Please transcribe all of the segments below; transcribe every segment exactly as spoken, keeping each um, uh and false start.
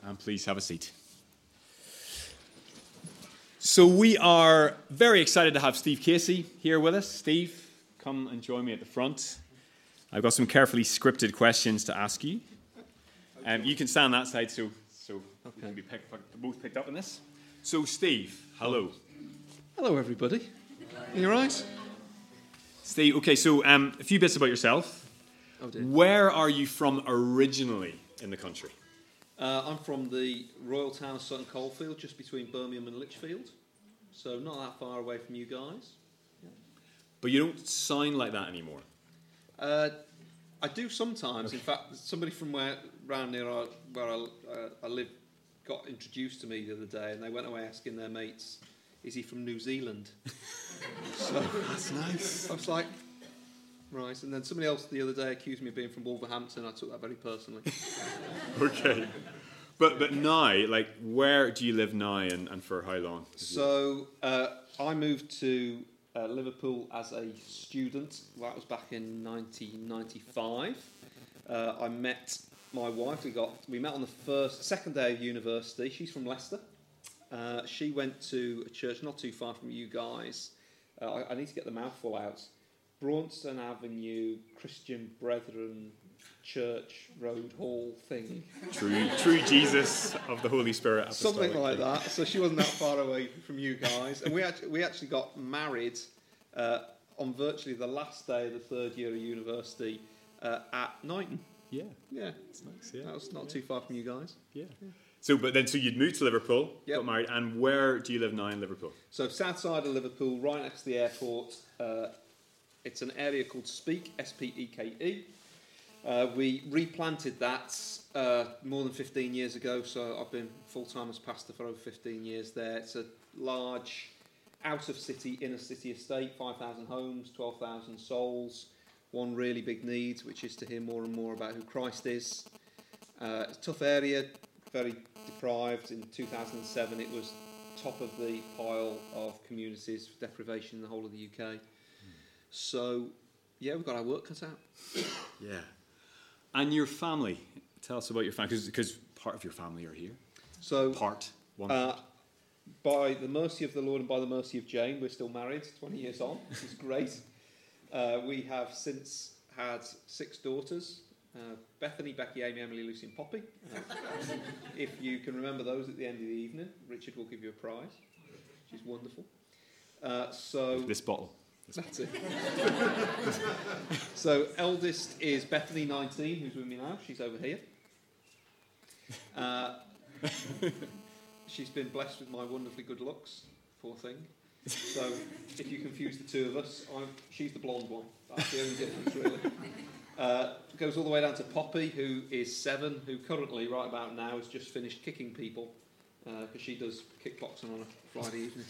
And please have a seat. So we are very excited to have Steve Casey here with us. Steve, come and join me at the front. I've got some carefully scripted questions to ask you. Um, you can stand that side so, so okay. we can be pick, pick, both picked up in this. So Steve, hello. Hello everybody. Are you all right? Steve, okay, so um, a few bits about yourself. Oh dear. Where are you from originally in the country? Uh, I'm from the royal town of Sutton Coldfield, just between Birmingham and Lichfield. So not that far away from you guys. Yeah. But you don't sound like that anymore. Uh, I do sometimes. Okay. In fact, somebody from where around near our, where I, uh, I live got introduced to me the other day, and they went away asking their mates, "Is he from New Zealand?" So that's nice. I was like, right. And then somebody else the other day accused me of being from Wolverhampton. I took that very personally. Okay. But but now, like, where do you live now, and, and for how long? So uh, I moved to uh, Liverpool as a student. That was back in nineteen ninety-five. Uh, I met my wife. We got we met on the first second day of university. She's from Leicester. Uh, she went to a church not too far from you guys. Uh, I, I need to get the mouthful out. Braunton Avenue Christian Brethren Church Road Hall thing. True, true Jesus of the Holy Spirit. Something like that. So she wasn't that far away from you guys, and we actually we actually got married uh, on virtually the last day of the third year of university uh, at Knighton. Yeah, yeah, it's nice. Yeah, that was not yeah. too far from you guys. Yeah. yeah. So, but then, so you'd moved to Liverpool, yep. got married, and where do you live now in Liverpool? So, south side of Liverpool, right next to the airport. Uh, it's an area called Speke, S P E K E. Uh, we replanted that uh, more than fifteen years ago, so I've been full-time as pastor for over fifteen years there. It's a large, out-of-city, inner-city estate, five thousand homes, twelve thousand souls, one really big need, which is to hear more and more about who Christ is. Uh, it's a tough area, very deprived. In two thousand seven, it was top of the pile of communities for deprivation in the whole of the U K. Mm. So, yeah, we've got our work cut out. Yeah. And your family, tell us about your family, because part of your family are here. So, part, one uh, part. By the mercy of the Lord and by the mercy of Jane, we're still married, twenty years on, which is great. Uh, we have since had six daughters, uh, Bethany, Becky, Amy, Emily, Lucy and Poppy. Uh, if you can remember those at the end of the evening, Richard will give you a prize, which is wonderful. Uh, so This bottle. That's it. So, eldest is Bethany, nineteen, who's with me now. She's over here. Uh, she's been blessed with my wonderfully good looks, poor thing. So, if you confuse the two of us, I'm, she's the blonde one. That's the only difference, really. Uh, goes all the way down to Poppy, who is seven, who currently, right about now, has just finished kicking people, because uh, she does kickboxing on a Friday evening.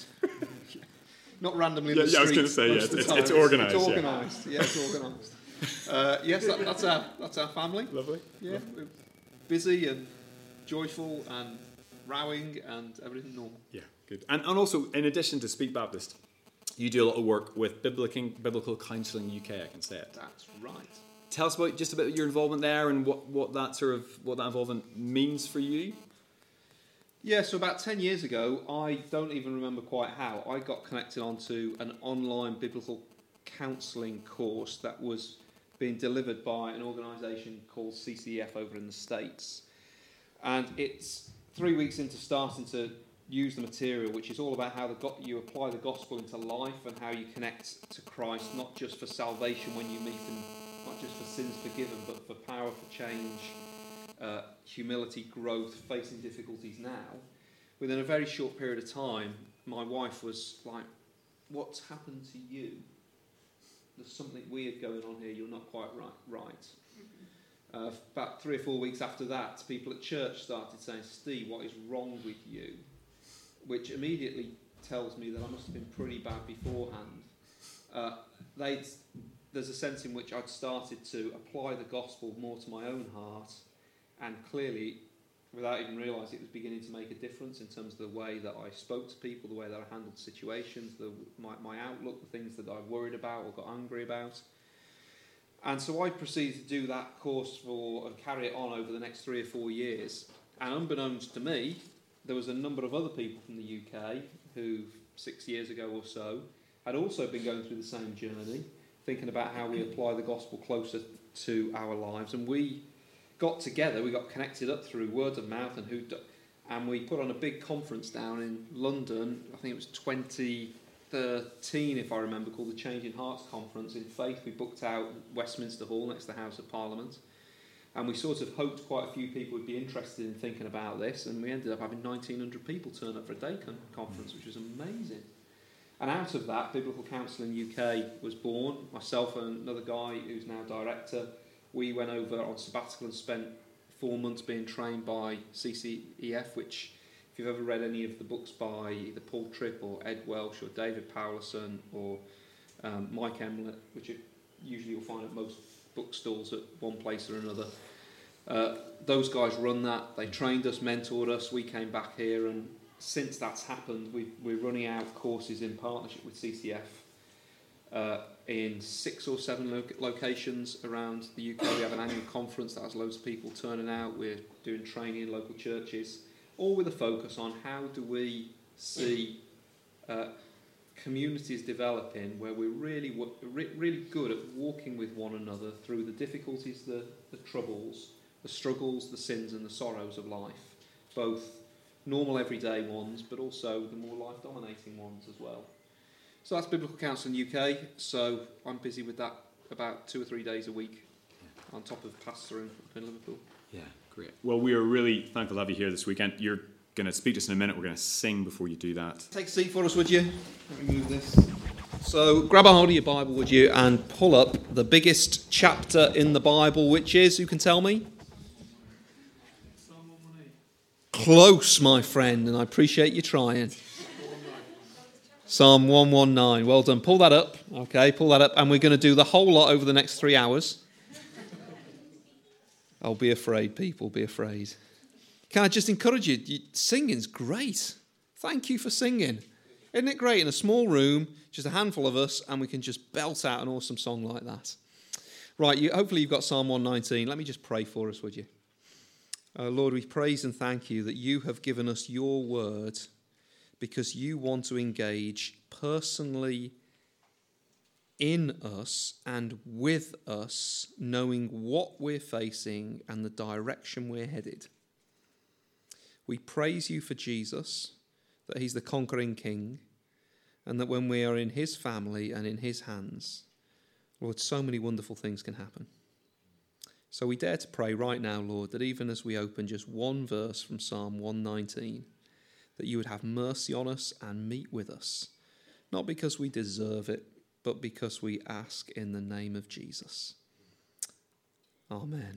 Not randomly in yeah, the yeah, street. I was going to say, yeah, it's, it's, it's organised. It's organised, yeah, yeah it's organised. Uh, yes, that, that's our that's our family. Lovely. Yeah, Lovely. we're busy and joyful and rowing and everything normal. Yeah, good. And and also, in addition to Speak Baptist, you do a lot of work with Biblical Biblical Counselling U K. I can say it. That's right. Tell us about just about your involvement there and what, what that sort of what that involvement means for you. Yeah, so about ten years ago, I don't even remember quite how, I got connected onto an online biblical counselling course that was being delivered by an organisation called C C F over in the States. And it's three weeks into starting to use the material, which is all about how the go- you apply the gospel into life and how you connect to Christ, not just for salvation when you meet him, not just for sins forgiven, but for power, for change, Uh, humility, growth, facing difficulties now. Within a very short period of time, my wife was like, "What's happened to you? There's something weird going on here. You're not quite right." right. Uh, about three or four weeks after that, people at church started saying, "Steve, what is wrong with you?" Which immediately tells me that I must have been pretty bad beforehand. Uh, they'd, there's a sense in which I'd started to apply the gospel more to my own heart. And clearly, without even realising, it was beginning to make a difference in terms of the way that I spoke to people, the way that I handled situations, the, my, my outlook, the things that I worried about or got angry about. And so I proceeded to do that course for and carry it on over the next three or four years. and unbeknownst to me, there was a number of other people from the U K who, six years ago or so, had also been going through the same journey, thinking about how we apply the gospel closer to our lives. And we got together, we got connected up through word of mouth, and who, and we put on a big conference down in London. I think it was twenty thirteen, if I remember, called the Changing Hearts Conference in Faith. We booked out Westminster Hall next to the House of Parliament. And we sort of hoped quite a few people would be interested in thinking about this, and we ended up having nineteen hundred people turn up for a day con- conference, which was amazing. And out of that, Biblical Counselling U K was born. Myself and another guy who's now director, we went over on sabbatical and spent four months being trained by C C E F, which, if you've ever read any of the books by either Paul Tripp or Ed Welsh or David Powlerson or um, Mike Emlet, which you usually you'll find at most bookstores at one place or another. Uh, those guys run that. They trained us, mentored us. We came back here, and since that's happened, we, we're running out courses in partnership with C C F uh, in six or seven lo- locations around the U K. We have an annual conference that has loads of people turning out. We're doing training in local churches, all with a focus on how do we see uh, communities developing where we're really really good at walking with one another through the difficulties, the, the troubles, the struggles, the sins and the sorrows of life, both normal everyday ones but also the more life dominating ones as well. So that's Biblical Counselling U K. So I'm busy with that about two or three days a week on top of pastoring in Liverpool. Yeah, great. Well, we are really thankful to have you here this weekend. You're going to speak to us in a minute. We're going to sing before you do that. Take a seat for us, would you? Let me move this. So grab a hold of your Bible, would you, and pull up the biggest chapter in the Bible, which is, who can tell me? Close, my friend, and I appreciate you trying. Psalm one nineteen. Well done. Pull that up. Okay, pull that up, and we're going to do the whole lot over the next three hours. Oh, be afraid, people, be afraid. Can I just encourage you? you? Singing's great. Thank you for singing. Isn't it great? In a small room, just a handful of us, and we can just belt out an awesome song like that. Right, you, hopefully you've got Psalm one nineteen. Let me just pray for us, would you? Uh, Lord, we praise and thank you that you have given us your word because you want to engage personally in us and with us, knowing what we're facing and the direction we're headed. We praise you for Jesus, that he's the conquering king, and that when we are in his family and in his hands, Lord, so many wonderful things can happen. So we dare to pray right now, Lord, that even as we open just one verse from Psalm one nineteen, that you would have mercy on us and meet with us, not because we deserve it, but because we ask in the name of Jesus. Amen.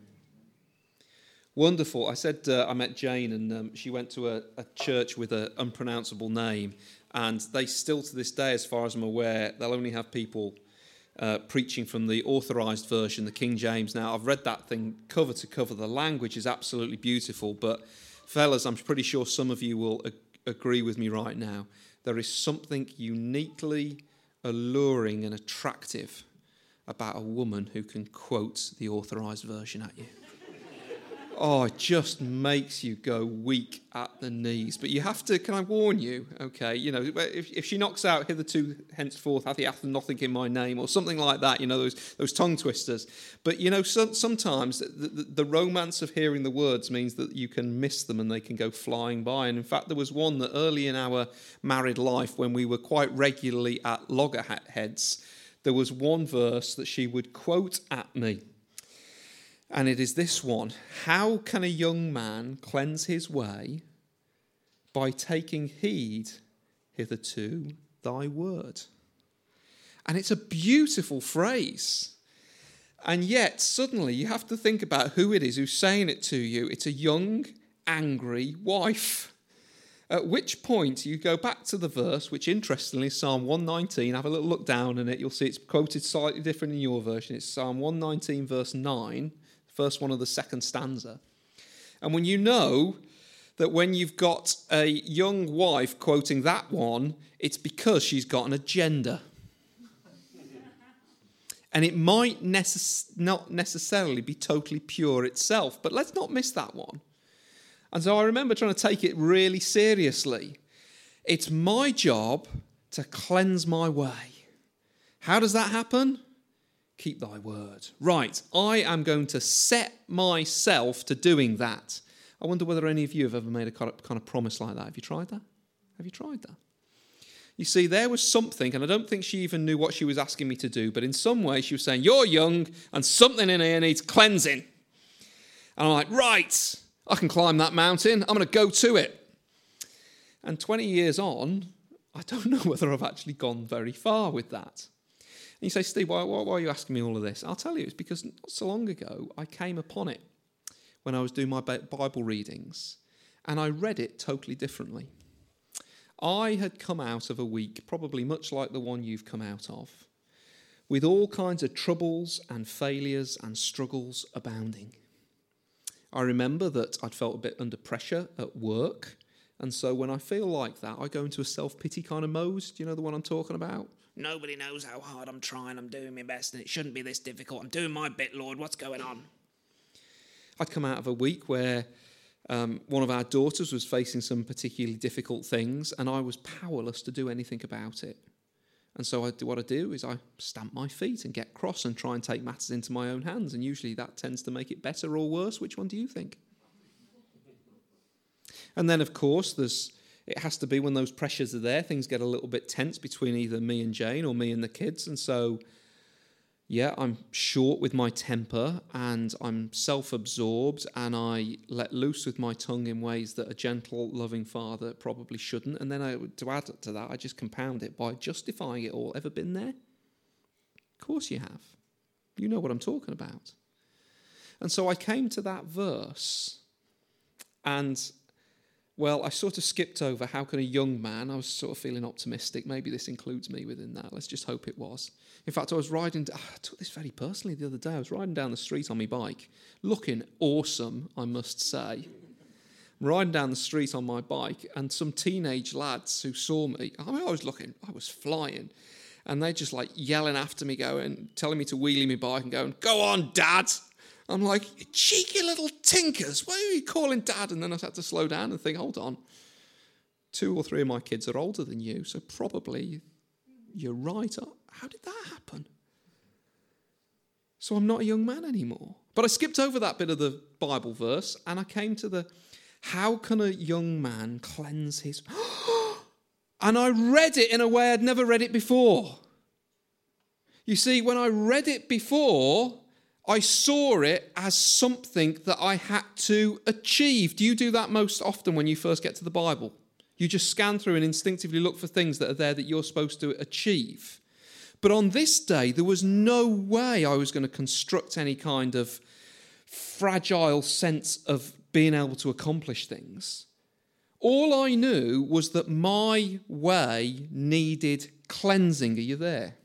Wonderful. I said uh, I met Jane, and um, she went to a, a church with an unpronounceable name, and they still to this day, as far as I'm aware, they'll only have people uh, preaching from the authorised version, the King James. Now, I've read that thing cover to cover. The language is absolutely beautiful, but fellas, I'm pretty sure some of you will ag- agree with me right now. There is something uniquely alluring and attractive about a woman who can quote the authorised version at you. Oh, it just makes you go weak at the knees. But you have to, can I warn you, okay, you know, if, if she knocks out hitherto, henceforth, hath he hath nothing in my name, or something like that, you know, those those tongue twisters. But, you know, some, sometimes the, the, the romance of hearing the words means that you can miss them and they can go flying by. And in fact, there was one that early in our married life, when we were quite regularly at loggerheads, there was one verse that she would quote at me. And it is this one: how can a young man cleanse his way? By taking heed hitherto thy word. And it's a beautiful phrase. And yet, suddenly, you have to think about who it is who's saying it to you. It's a young, angry wife. At which point, you go back to the verse, which interestingly is Psalm one nineteen. Have a little look down in it. You'll see it's quoted slightly different in your version. It's Psalm one nineteen, verse nine. First one of the second stanza. And when you know that when you've got a young wife quoting that one, it's because she's got an agenda. And it might necess- not necessarily be totally pure itself, but let's not miss that one. And so I remember trying to take it really seriously. It's my job to cleanse my way. How does that happen? Keep thy word. Right, I am going to set myself to doing that. I wonder whether any of you have ever made a kind of promise like that. Have you tried that? Have you tried that? You see, there was something, and I don't think she even knew what she was asking me to do, but in some way she was saying, you're young, and something in here needs cleansing. And I'm like, right, I can climb that mountain. I'm going to go to it. And twenty years on, I don't know whether I've actually gone very far with that. And you say, Steve, why, why, why are you asking me all of this? I'll tell you, it's because not so long ago, I came upon it when I was doing my Bible readings, and I read it totally differently. I had come out of a week, probably much like the one you've come out of, with all kinds of troubles and failures and struggles abounding. I remember that I'd felt a bit under pressure at work, and so when I feel like that, I go into a self-pity kind of mode. Do you know the one I'm talking about? Nobody knows how hard I'm trying, I'm doing my best, and it shouldn't be this difficult. I'm doing my bit, Lord, what's going on? I'd come out of a week where um, one of our daughters was facing some particularly difficult things, and I was powerless to do anything about it. And so I, what I do is I stamp my feet and get cross and try and take matters into my own hands, and usually that tends to make it better or worse. Which one do you think? And then, of course, there's it has to be when those pressures are there, things get a little bit tense between either me and Jane or me and the kids, and so yeah, I'm short with my temper and I'm self-absorbed and I let loose with my tongue in ways that a gentle, loving father probably shouldn't. And then I, to add to that, I just compound it by justifying it all. Ever been there? Of course you have. You know what I'm talking about. And so I came to that verse and, well, I sort of skipped over how can a young man, I was sort of feeling optimistic. Maybe this includes me within that. Let's just hope it was. In fact, I was riding, I took this very personally the other day. I was riding down the street on my bike, looking awesome, I must say. I'm riding down the street on my bike, and some teenage lads who saw me, I mean, I was looking, I was flying, and they just like yelling after me, going, telling me to wheelie my bike and going, go on, Dad. I'm like, you cheeky little tinkers, why are you calling Dad? And then I had to slow down and think, hold on, two or three of my kids are older than you, so probably you're right. How did that happen? So I'm not a young man anymore. But I skipped over that bit of the Bible verse and I came to the, how can a young man cleanse his... And I read it in a way I'd never read it before. You see, when I read it before, I saw it as something that I had to achieve. Do you do that most often when you first get to the Bible? You just scan through and instinctively look for things that are there that you're supposed to achieve. But on this day, there was no way I was going to construct any kind of fragile sense of being able to accomplish things. All I knew was that my way needed cleansing. Are you there?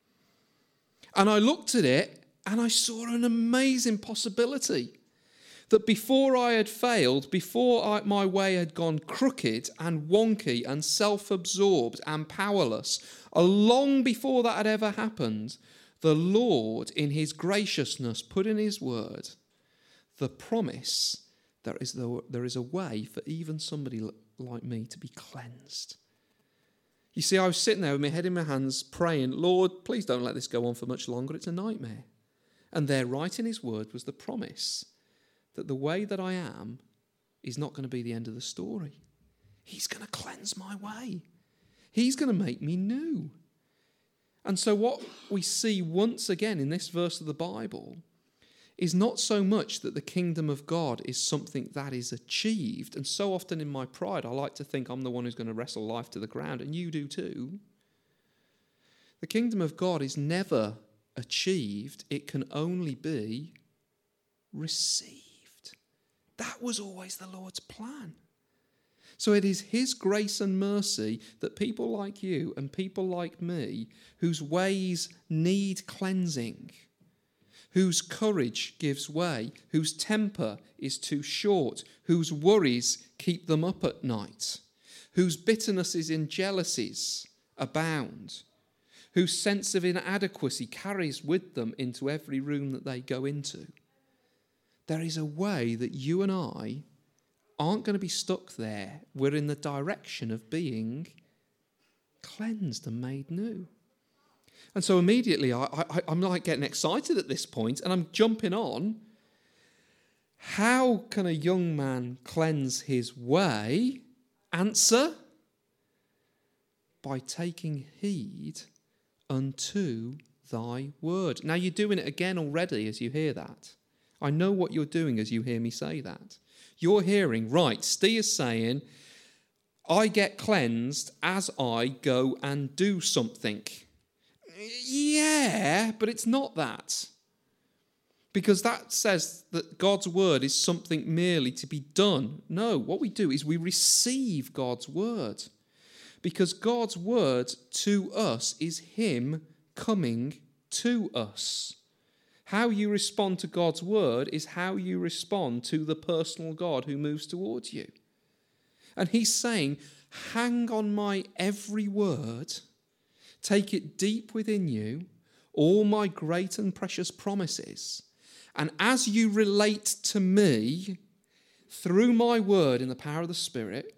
And I looked at it and I saw an amazing possibility. That before I had failed, before I, my way had gone crooked and wonky and self-absorbed and powerless, long before that had ever happened, the Lord, in his graciousness, put in his word the promise there is, the, there is a way for even somebody like me to be cleansed. You see, I was sitting there with my head in my hands praying, Lord, please don't let this go on for much longer. It's a nightmare. And there, right in his word, was the promise that the way that I am is not going to be the end of the story. He's going to cleanse my way. He's going to make me new. And so what we see once again in this verse of the Bible is not so much that the kingdom of God is something that is achieved. And so often in my pride, I like to think I'm the one who's going to wrestle life to the ground, and you do too. The kingdom of God is never achieved. It can only be received. That was always the Lord's plan. So it is his grace and mercy that people like you and people like me, whose ways need cleansing, whose courage gives way, whose temper is too short, whose worries keep them up at night, whose bitternesses and jealousies abound, whose sense of inadequacy carries with them into every room that they go into. There is a way that you and I aren't going to be stuck there. We're in the direction of being cleansed and made new. And so immediately I, I, I'm like getting excited at this point, and I'm jumping on. How can a young man cleanse his way? Answer: by taking heed unto thy word. Now you're doing it again already as you hear that. I know what you're doing as you hear me say that. You're hearing, right, Steve is saying, I get cleansed as I go and do something. Yeah, but it's not that. Because that says that God's word is something merely to be done. No, what we do is we receive God's word. Because God's word to us is him coming to us. How you respond to God's word is how you respond to the personal God who moves towards you. And he's saying, hang on my every word, take it deep within you, all my great and precious promises, and as you relate to me through my word in the power of the Spirit,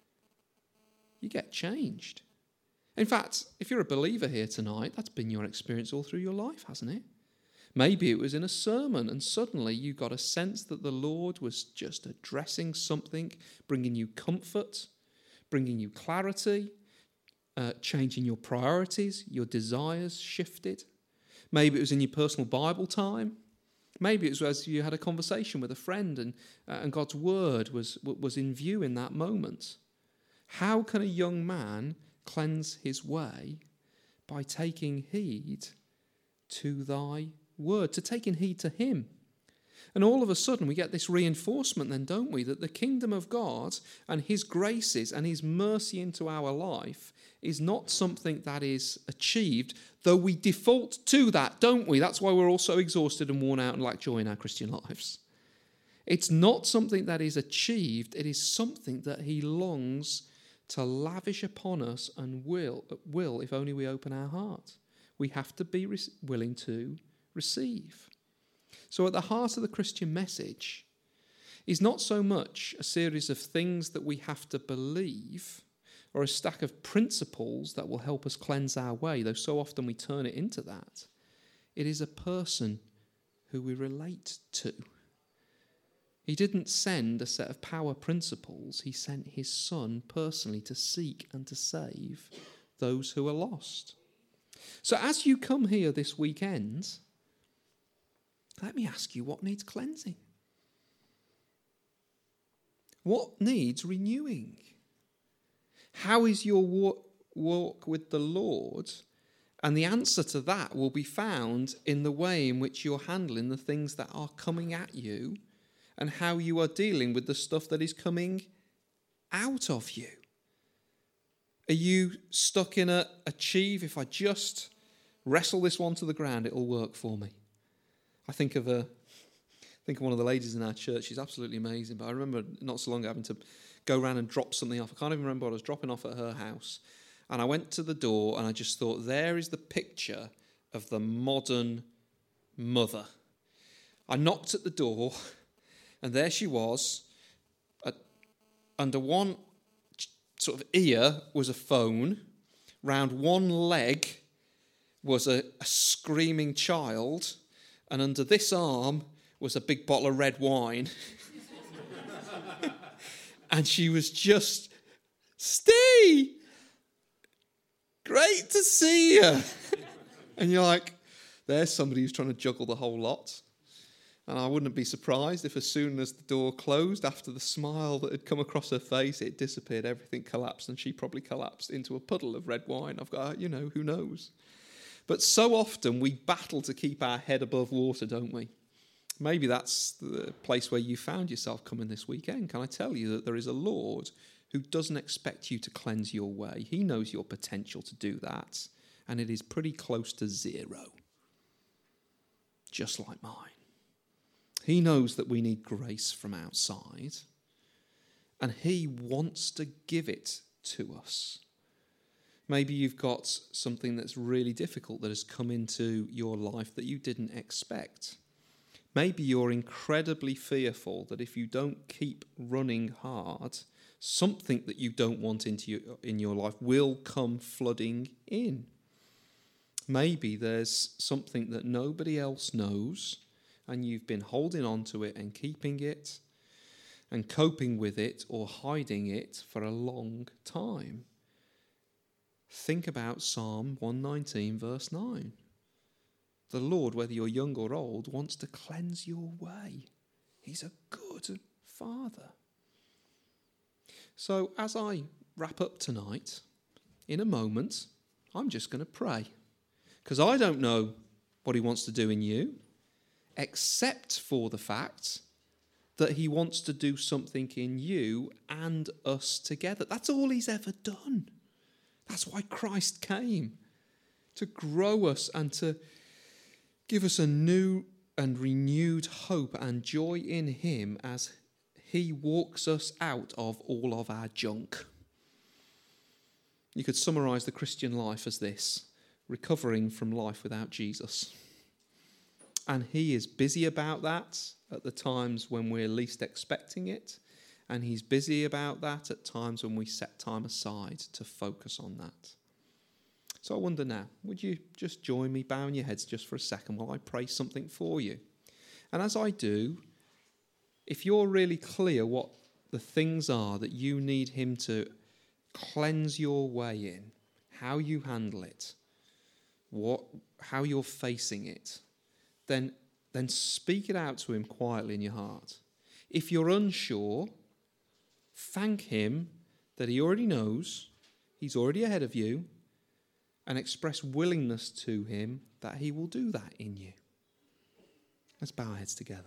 you get changed. In fact, if you're a believer here tonight, that's been your experience all through your life, hasn't it? Maybe it was in a sermon and suddenly you got a sense that the Lord was just addressing something, bringing you comfort, bringing you clarity, uh, changing your priorities, your desires shifted. Maybe it was in your personal Bible time. Maybe it was as you had a conversation with a friend and, uh, and God's word was, was in view in that moment. How can a young man cleanse his way? By taking heed to thy word, to taking heed to him. And all of a sudden we get this reinforcement then, don't we, that the kingdom of God and his graces and his mercy into our life is not something that is achieved, though we default to that, don't we? That's why we're all so exhausted and worn out and lack joy in our Christian lives. It's not something that is achieved, it is something that he longs to lavish upon us and will, will if only we open our heart. We have to be re- willing to receive. So at the heart of the Christian message is not so much a series of things that we have to believe or a stack of principles that will help us cleanse our way, though so often we turn it into that. It is a person who we relate to. He didn't send a set of power principles. He sent his son personally to seek and to save those who are lost. So as you come here this weekend, let me ask you, what needs cleansing? What needs renewing? How is your walk, walk with the Lord? And the answer to that will be found in the way in which you're handling the things that are coming at you and how you are dealing with the stuff that is coming out of you. Are you stuck in a achieve, if I just wrestle this one to the ground, it'll work for me? I think of a, think of one of the ladies in our church. She's absolutely amazing. But I remember not so long ago having to go around and drop something off. I can't even remember what I was dropping off at her house. And I went to the door and I just thought, there is the picture of the modern mother. I knocked at the door and there she was. At, under one sort of ear was a phone. Round one leg was a, a screaming child. And under this arm was a big bottle of red wine. And she was just, Steve, great to see you. And you're like, there's somebody who's trying to juggle the whole lot. And I wouldn't be surprised if as soon as the door closed, after the smile that had come across her face, it disappeared, everything collapsed, and she probably collapsed into a puddle of red wine. I've got, you know, who knows? But so often we battle to keep our head above water, don't we? Maybe that's the place where you found yourself coming this weekend. Can I tell you that there is a Lord who doesn't expect you to cleanse your way? He knows your potential to do that, and it is pretty close to zero, just like mine. He knows that we need grace from outside, and he wants to give it to us. Maybe you've got something that's really difficult that has come into your life that you didn't expect. Maybe you're incredibly fearful that if you don't keep running hard, something that you don't want into your, in your life will come flooding in. Maybe there's something that nobody else knows, and you've been holding on to it and keeping it and coping with it or hiding it for a long time. Think about Psalm one nineteen, verse nine. The Lord, whether you're young or old, wants to cleanse your way. He's a good Father. So as I wrap up tonight, in a moment, I'm just going to pray. Because I don't know what he wants to do in you, except for the fact that he wants to do something in you and us together. That's all he's ever done. That's why Christ came, to grow us and to give us a new and renewed hope and joy in him as he walks us out of all of our junk. You could summarize the Christian life as this: recovering from life without Jesus. And he is busy about that at the times when we're least expecting it. And he's busy about that at times when we set time aside to focus on that. So I wonder now, would you just join me, bowing your heads just for a second while I pray something for you? And as I do, if you're really clear what the things are that you need him to cleanse your way in, how you handle it, what, how you're facing it, then, then speak it out to him quietly in your heart. If you're unsure, thank him that he already knows, he's already ahead of you, and express willingness to him that he will do that in you. Let's bow our heads together.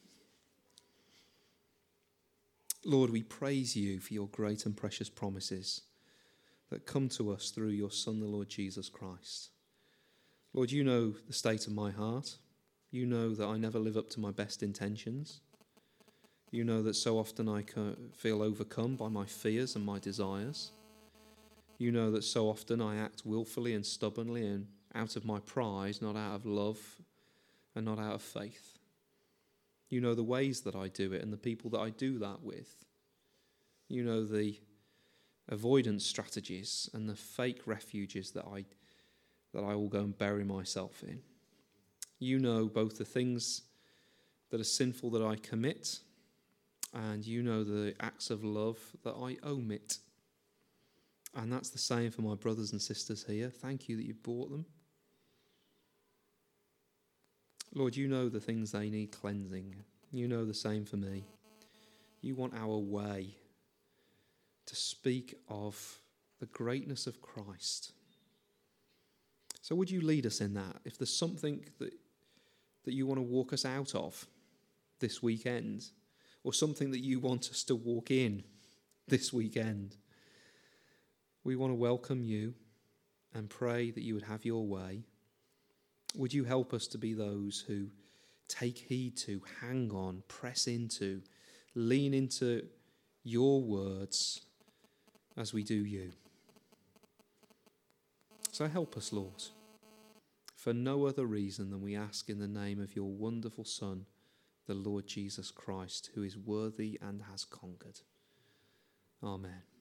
Lord, we praise you for your great and precious promises that come to us through your Son, the Lord Jesus Christ. Lord, you know the state of my heart. You know that I never live up to my best intentions. You know that so often I feel overcome by my fears and my desires. You know that so often I act willfully and stubbornly and out of my pride, not out of love and not out of faith. You know the ways that I do it and the people that I do that with. You know the avoidance strategies and the fake refuges that I that I will go and bury myself in. You know both the things that are sinful that I commit, and you know the acts of love that I omit. And that's the same for my brothers and sisters here. Thank you that you brought them. Lord, you know the things they need cleansing. You know the same for me. You want our way to speak of the greatness of Christ. So would you lead us in that? If there's something that, that you want to walk us out of this weekend, or something that you want us to walk in this weekend, we want to welcome you and pray that you would have your way. Would you help us to be those who take heed to, hang on, press into, lean into your words as we do you. So help us, Lord, for no other reason than we ask in the name of your wonderful Son, the Lord Jesus Christ, who is worthy and has conquered. Amen.